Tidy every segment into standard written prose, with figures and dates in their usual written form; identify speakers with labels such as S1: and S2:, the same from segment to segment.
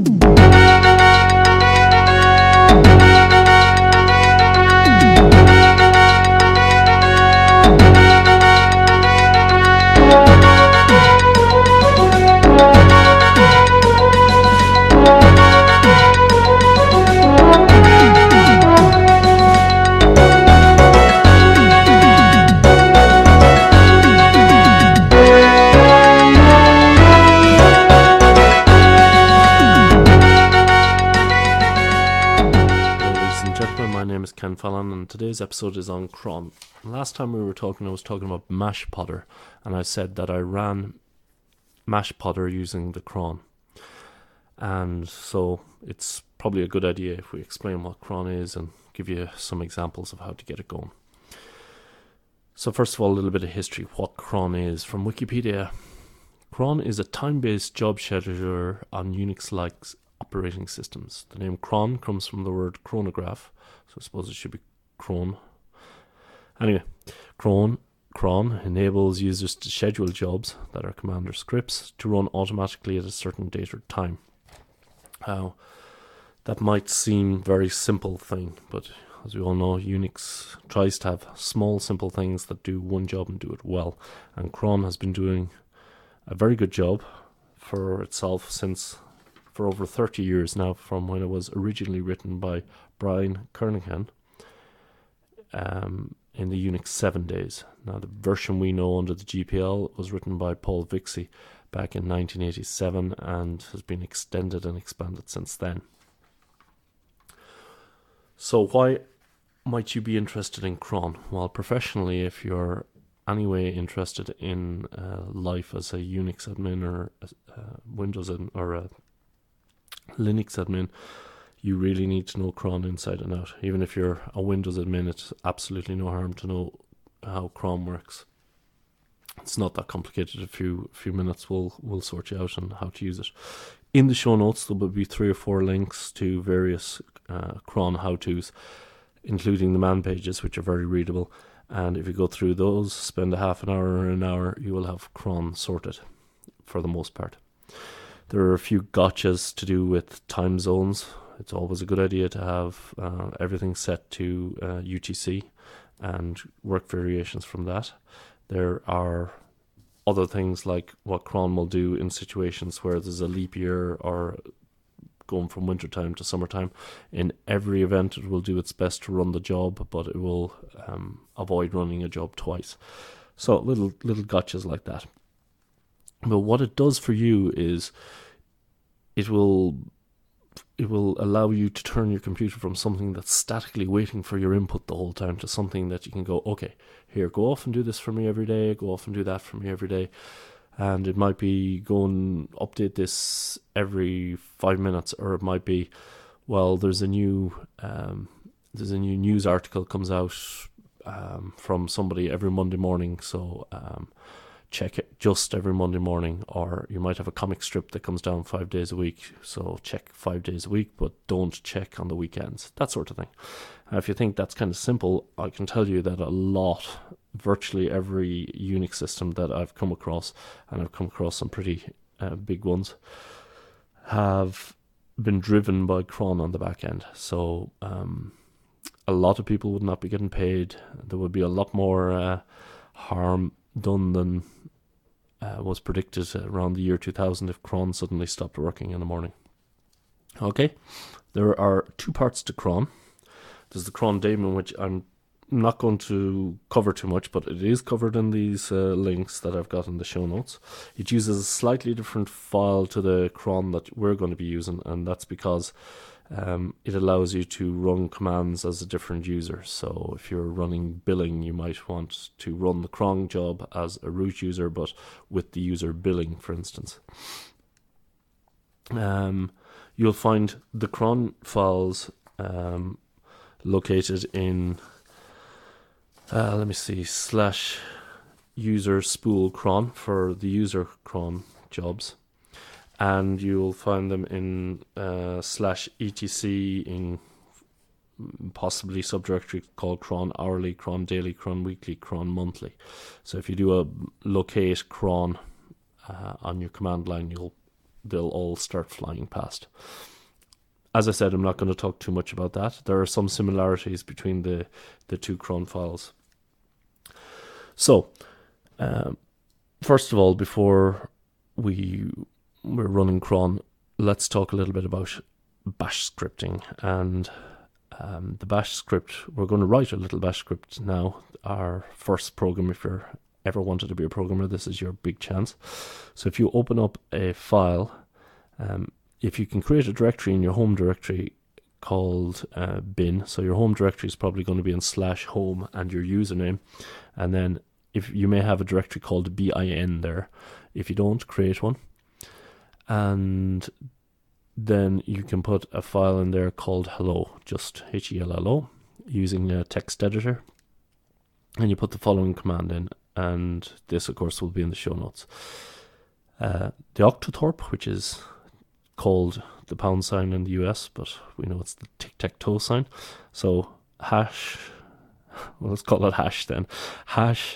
S1: Ken Fallon, and today's episode is on cron. Last time we were talking, I was talking about Mashpodder, and I said that I ran Mashpodder using the cron. And so it's probably a good idea if we explain what cron is and give you some examples of how to get it going. So first of all, a little bit of history. What cron is. From Wikipedia, cron is a time-based job scheduler on Unix-like operating systems. The name cron comes from the word chronograph, so I suppose it should be cron. Anyway, cron enables users to schedule jobs that are command or scripts to run automatically at a certain date or time. Now, that might seem very simple thing, but as we all know, Unix tries to have small, simple things that do one job and do it well. And cron has been doing a very good job for itself for over 30 years now, from when it was originally written by Brian Kernighan in the Unix 7 days. Now, the version we know under the GPL was written by Paul Vixie back in 1987 and has been extended and expanded since then. So why might you be interested in cron? Well, professionally, if you're anyway interested in life as a Unix admin or Windows admin or a Linux admin, you really need to know cron inside and out. Even if you're a Windows admin, it's absolutely no harm to know how cron works. It's not that complicated. A few minutes will sort you out on how to use it. In the show notes, there will be 3 or 4 links to various cron how-tos, including the man pages, which are very readable. And if you go through those, spend a half an hour or an hour, you will have cron sorted for the most part. There are a few gotchas to do with time zones. It's always a good idea to have everything set to UTC and work variations from that. There are other things like what cron will do in situations where there's a leap year or going from wintertime to summertime. In every event, it will do its best to run the job, but it will avoid running a job twice. So little gotchas like that. But what it does for you is it will allow you to turn your computer from something that's statically waiting for your input the whole time to something that you can go, okay, here, go off and do this for me every day, go off and do that for me every day. And it might be go and update this every 5 minutes, or it might be, well, there's a new news article comes out from somebody every Monday morning, so check it just every Monday morning. Or you might have a comic strip that comes down 5 days a week, so check 5 days a week, but don't check on the weekends, that sort of thing. If you think that's kind of simple, I can tell you that virtually every Unix system that I've come across, and I've come across some pretty big ones, have been driven by cron on the back end. So a lot of people would not be getting paid. There would be a lot more harm done than was predicted around the year 2000 if cron suddenly stopped working in the morning. Okay, there are 2 parts to cron. There's the cron daemon, which I'm not going to cover too much, but it is covered in these links that I've got in the show notes. It uses a slightly different file to the cron that we're going to be using, and that's because it allows you to run commands as a different user. So if you're running billing, you might want to run the cron job as a root user, but with the user billing, for instance. You'll find the cron files located in /user spool cron for the user cron jobs, and you'll find them in /etc in possibly subdirectory called cron hourly, cron daily, cron weekly, cron monthly. So if you do a locate cron on your command line, you'll they'll all start flying past. As I said, I'm not going to talk too much about that. There are some similarities between the two cron files. So, first of all, before we're running cron, let's talk a little bit about bash scripting. And the bash script, we're going to write a little bash script now. Our first program, if you're ever wanted to be a programmer, this is your big chance. So if you open up a file, if you can create a directory in your home directory called bin, so your home directory is probably going to be in /home and your username, and then if you may have a directory called bin there. If you don't, create one, and then you can put a file in there called hello, just HELLO, using a text editor, and you put the following command in, and this of course will be in the show notes. The octothorpe, which is called the pound sign in the US, but we know it's the tic-tac-toe sign. So hash, well, let's call it hash then. Hash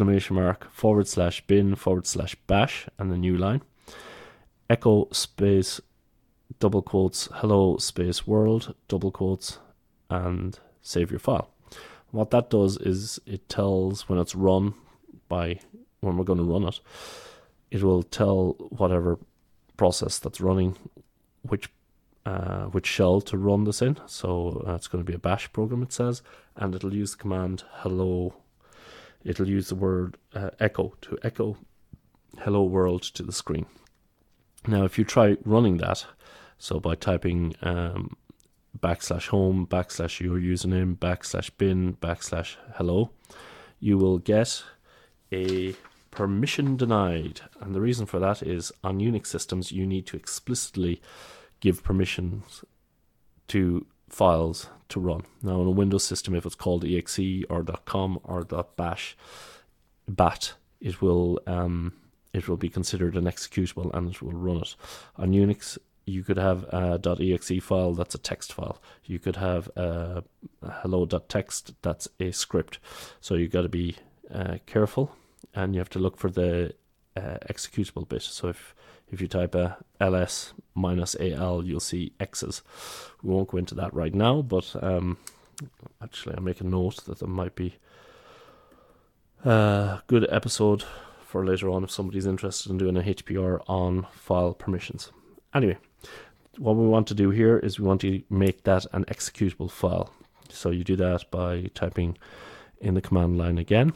S1: !bin/bash and the new line. Echo space double quotes hello space world double quotes and save your file. What that does is it tells when it's run when we're going to run it, it will tell whatever process that's running which shell to run this in. So it's going to be a bash program, it says, and it'll use the command hello. It'll use the word echo to echo hello world to the screen. Now if you try running that, so by typing \home \your username \bin \hello, you will get a permission denied. And the reason for that is on Unix systems you need to explicitly give permissions to files to run. Now on a Windows system, if it's called exe or .com or .bash, it will be considered an executable and it will run it. On Unix you could have a .exe file that's a text file. You could have a hello.txt that's a script. So you got to be careful, and you have to look for the executable bit. So if you type a ls -al, you'll see X's. We won't go into that right now, but actually I'll make a note that there might be a good episode for later on if somebody's interested in doing a HPR on file permissions. Anyway, what we want to do here is we want to make that an executable file. So you do that by typing in the command line again,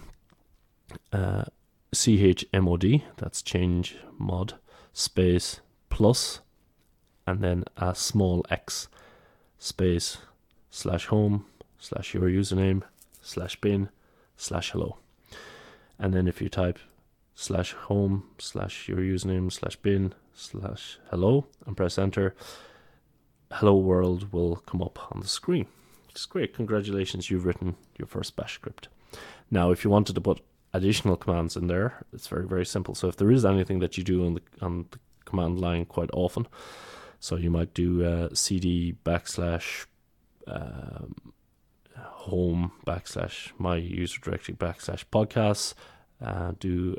S1: chmod, that's change mod, space plus, and then a small x, space /home /your username /bin /hello. And then if you type /home /your username /bin /hello and press enter, hello world will come up on the screen. It's great. Congratulations, you've written your first bash script. Now if you wanted to put additional commands in there, it's very, very simple. So if there is anything that you do on the command line quite often, so you might do cd /home /my user directory /podcasts, do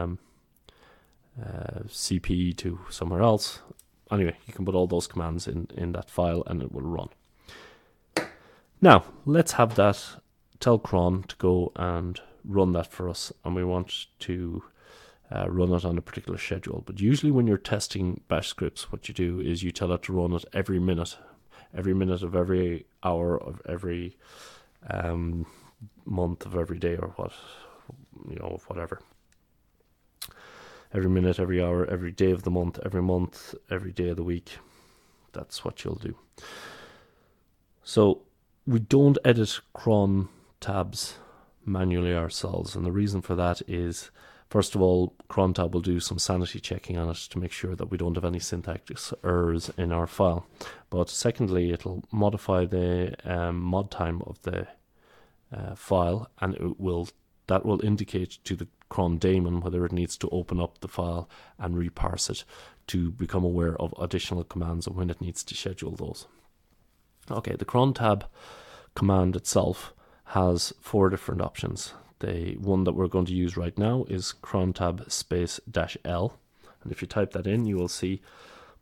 S1: cp to somewhere else. Anyway, you can put all those commands in that file and it will run. Now let's have that, tell cron to go and run that for us, and we want to run it on a particular schedule. But usually when you're testing bash scripts, what you do is you tell it to run it every minute of every hour of every month of every day, or whatever. Every minute, every hour, every day of the month, every day of the week. That's what you'll do. So we don't edit cron tabs manually ourselves, and the reason for that is, first of all, crontab will do some sanity checking on it to make sure that we don't have any syntax errors in our file. But secondly, it'll modify the mod time of the file, and that will indicate to the cron daemon whether it needs to open up the file and reparse it to become aware of additional commands and when it needs to schedule those. Okay, the crontab command itself has 4 different options. The one that we're going to use right now is crontab space -l, and if you type that in, you will see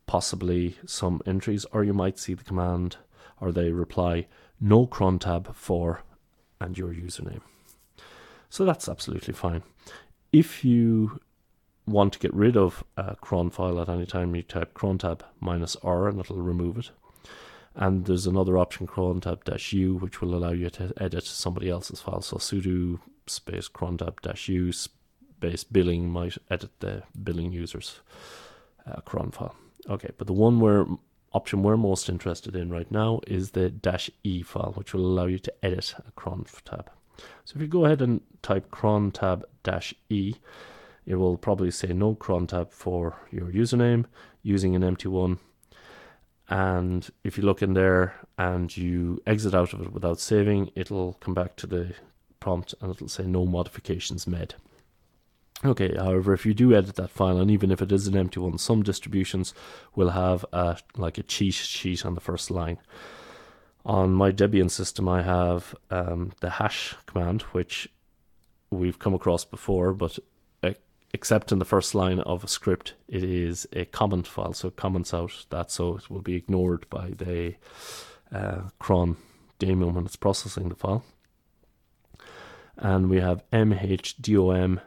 S1: possibly some entries, or you might see the command or the reply, no cron tab for, and your username. So that's absolutely fine. If you want to get rid of a cron file at any time, you type cron tab -r and it'll remove it. And there's another option, cron tab -u, which will allow you to edit somebody else's file. So sudo space cron tab -u space billing might edit the billing user's cron file. Okay, but the option we're most interested in right now is the -e file, which will allow you to edit a cron tab. So if you go ahead and type cron tab -e, it will probably say no cron tab for your username using an empty one. And if you look in there and you exit out of it without saving, it'll come back to the prompt and it'll say no modifications made. Okay, however, if you do edit that file, and even if it is an empty one, some distributions will have like a cheat sheet on the first line. On my Debian system, I have the hash command, which we've come across before, but except in the first line of a script, it is a comment file, so it comments out that, so it will be ignored by the cron daemon when it's processing the file. And we have mhdommow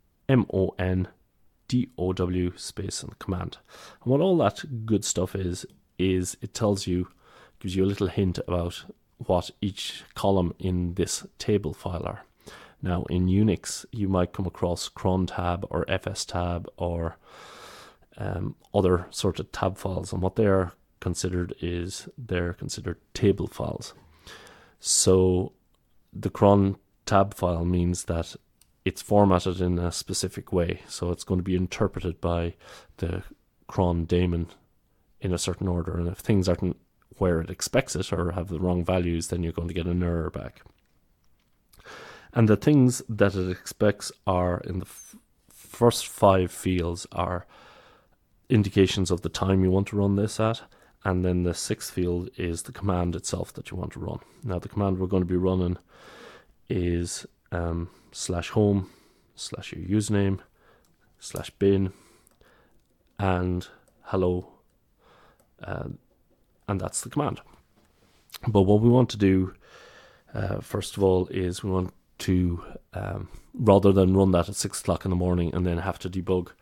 S1: space and command. And what all that good stuff is it tells you, gives you a little hint about what each column in this table file are. Now, in Unix, you might come across cron tab or fs tab or other sort of tab files, and what they are considered is they're considered table files. So the cron tab file means that it's formatted in a specific way, so it's going to be interpreted by the cron daemon in a certain order, and if things aren't where it expects it or have the wrong values, then you're going to get an error back. And the things that it expects are in the first 5 fields are indications of the time you want to run this at, and then the 6th field is the command itself that you want to run. Now the command we're going to be running is /home /your username /bin and hello, and that's the command. But what we want to do first of all is we want to rather than run that at 6 o'clock in the morning and then have to debug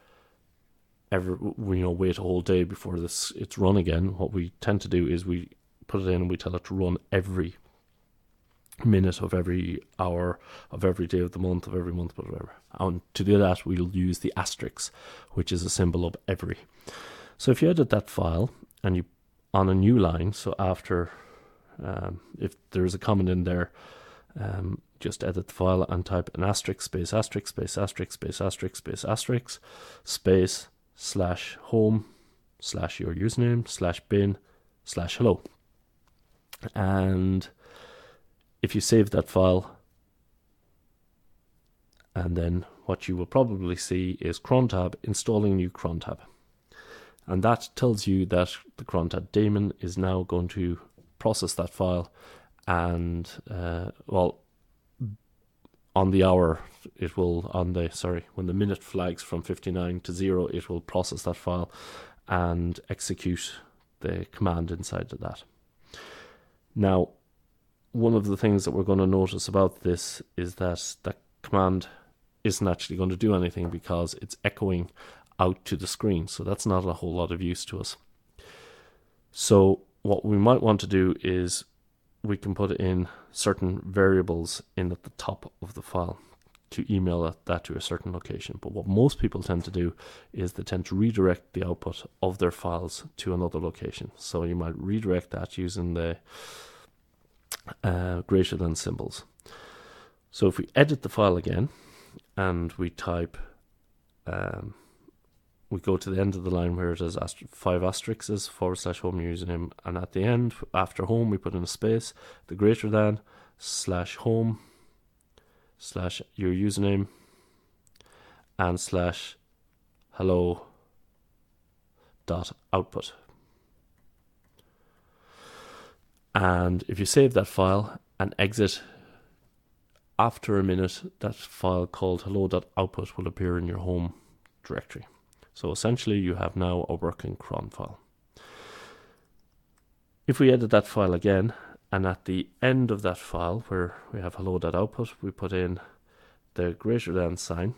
S1: wait a whole day before it's run again, what we tend to do is we put it in and we tell it to run every minute of every hour of every day of the month of every month, whatever. And to do that, we'll use the asterisk, which is a symbol of every. So if you edit that file and you on a new line, so after if there's a comment in there, just edit the file and type an asterisk space asterisk space asterisk space asterisk space asterisk space /home /your username /bin /hello. And if you save that file, and then what you will probably see is cron tab installing new cron tab. And that tells you that the cron tab daemon is now going to process that file, and on the hour it will, when the minute flags from 59 to 0, it will process that file and execute the command inside of that. Now, one of the things that we're going to notice about this is that the command isn't actually going to do anything because it's echoing out to the screen, so that's not a whole lot of use to us. So what we might want to do is we can put in certain variables in at the top of the file to email that to a certain location. But what most people tend to do is they tend to redirect the output of their files to another location. So you might redirect that using the greater than symbols. So if we edit the file again and we type we go to the end of the line where it has 5 asterisks /home username, and at the end after home we put in a space, the greater than /home /your username and /hello .output. And if you save that file and exit, after a minute that file called hello.output will appear in your home directory. So essentially you have now a working cron file. If we edit that file again, and at the end of that file where we have hello.output, we put in the greater than sign.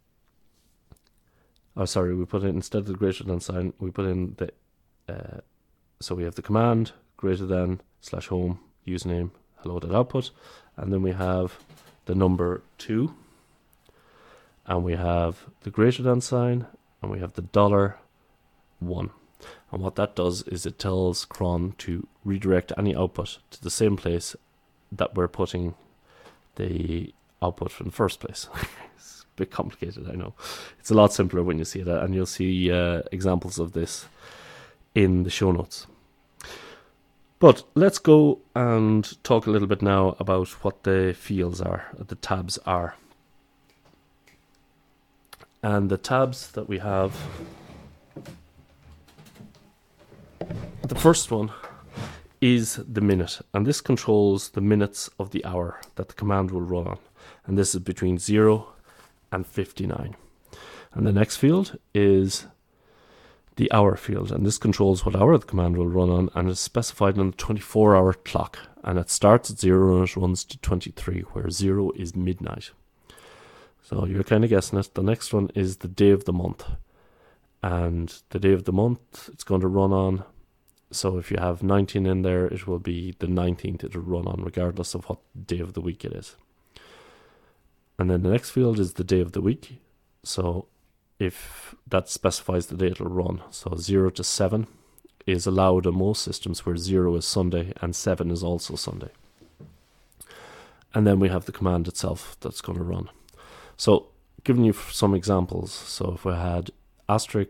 S1: We put in, instead of the greater than sign, we put in the, so we have the command greater than /home username hello.output, and then we have the number 2, and we have the greater than sign, and we have the $1. And what that does is it tells cron to redirect any output to the same place that we're putting the output in the first place. It's a bit complicated, I know. It's a lot simpler when you see that, and you'll see examples of this in the show notes. But let's go and talk a little bit now about what the fields are, the tabs are. And the tabs that we have, the first one is the minute, and this controls the minutes of the hour that the command will run on, and this is between 0 and 59. And the next field is the hour field, and this controls what hour the command will run on, and is specified on the 24-hour clock, and it starts at 0 and it runs to 23, where 0 is midnight. So you're kind of guessing it. The next one is the day of the month, and the day of the month it's going to run on. So if you have 19 in there, it will be the 19th it'll run on, regardless of what day of the week it is. And then the next field is the day of the week. So if that specifies the day it'll run. So 0 to 7 is allowed on most systems, where 0 is Sunday and 7 is also Sunday. And then we have the command itself that's going to run. So giving you some examples. So if we had asterisk,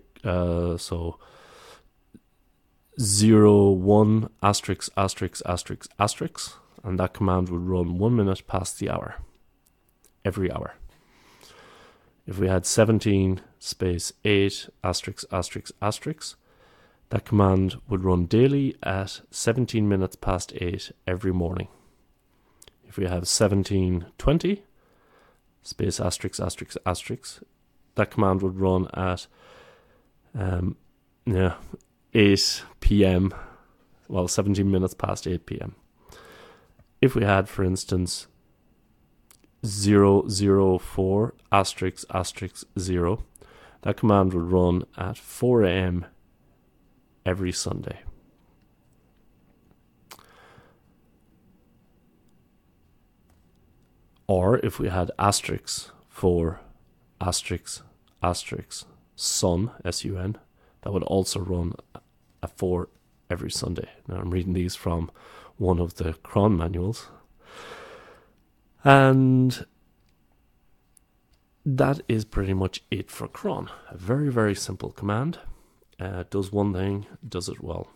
S1: 0, 1, asterisk, asterisk, asterisk, asterisk, and that command would run 1 minute past the hour, every hour. If we had 17 space 8 asterisk, asterisk, asterisk, that command would run daily at 17 minutes past 8 every morning. If we have 1720 space asterisk, asterisk, asterisk, that command would run at 8 p.m. 17 minutes past 8 p.m. If we had, for instance, 004 asterisk asterisk 0, that command would run at 4 a.m. every Sunday. Or if we had asterisks for asterisk asterisk sun, S-U-N, that would also run at 4 every Sunday. Now I'm reading these from one of the cron manuals. And that is pretty much it for cron. A very, very simple command. Does one thing, does it well.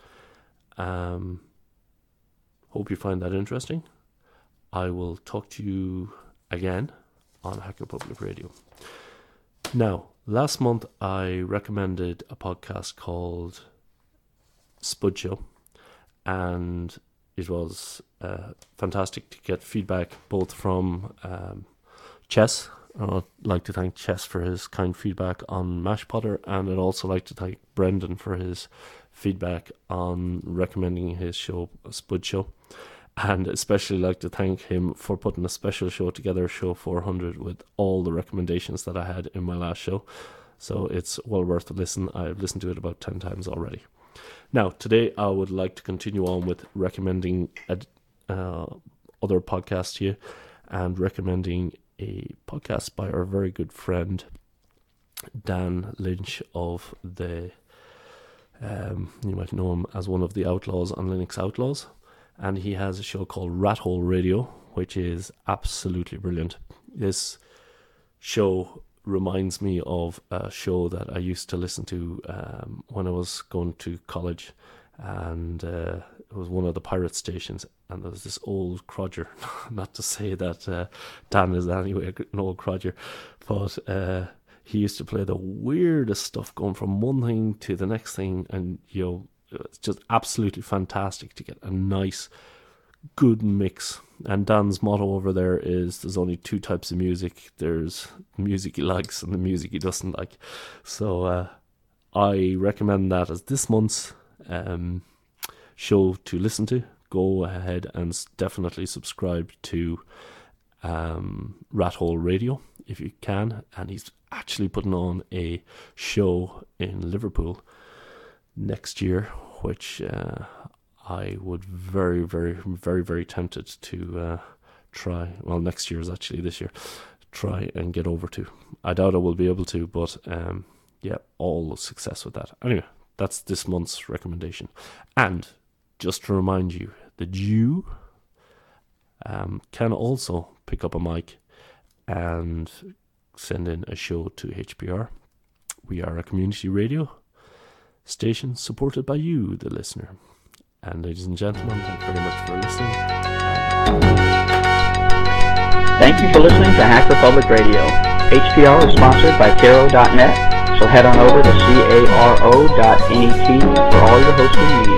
S1: Hope you find that interesting. I will talk to you again on Hacker Public Radio. Now, last month I recommended a podcast called Spud Show, and it was fantastic to get feedback both from Chess. I'd like to thank Chess for his kind feedback on Mash Potter, and I'd also like to thank Brendan for his feedback on recommending his show, Spud Show, and especially like to thank him for putting a special show together, show 400, with all the recommendations that I had in my last show. So it's well worth a listen. I've listened to it about 10 times already. Now, today I would like to continue on with recommending other podcasts to you, and recommending a podcast by our very good friend Dan Lynch of the, you might know him as one of the outlaws on Linux Outlaws, and he has a show called Rat Hole Radio, which is absolutely brilliant. This show reminds me of a show that I used to listen to when I was going to college, and it was one of the pirate stations, and there was this old crodger. Not to say that Dan is anyway an old crodger, but he used to play the weirdest stuff, going from one thing to the next thing, and it's just absolutely fantastic to get a nice, good mix. And Dan's motto over there is there's only two types of music. There's the music he likes and the music he doesn't like. So I recommend that as this month's show to listen to, go ahead and definitely subscribe to Rat Hole Radio if you can. And he's actually putting on a show in Liverpool next year, which I would very, very, very, very tempted to try. Well, next year is actually this year. Try and get over to. I doubt I will be able to, but yeah, all success with that. Anyway, that's this month's recommendation. And just to remind you that you can also pick up a mic and send in a show to HPR. We are a community radio station supported by you, the listener. And ladies and gentlemen, thank you very much for listening.
S2: Thank you for listening to Hacker Public Radio. HPR is sponsored by Caro.net, so head on over to caro.net for all your hosting needs.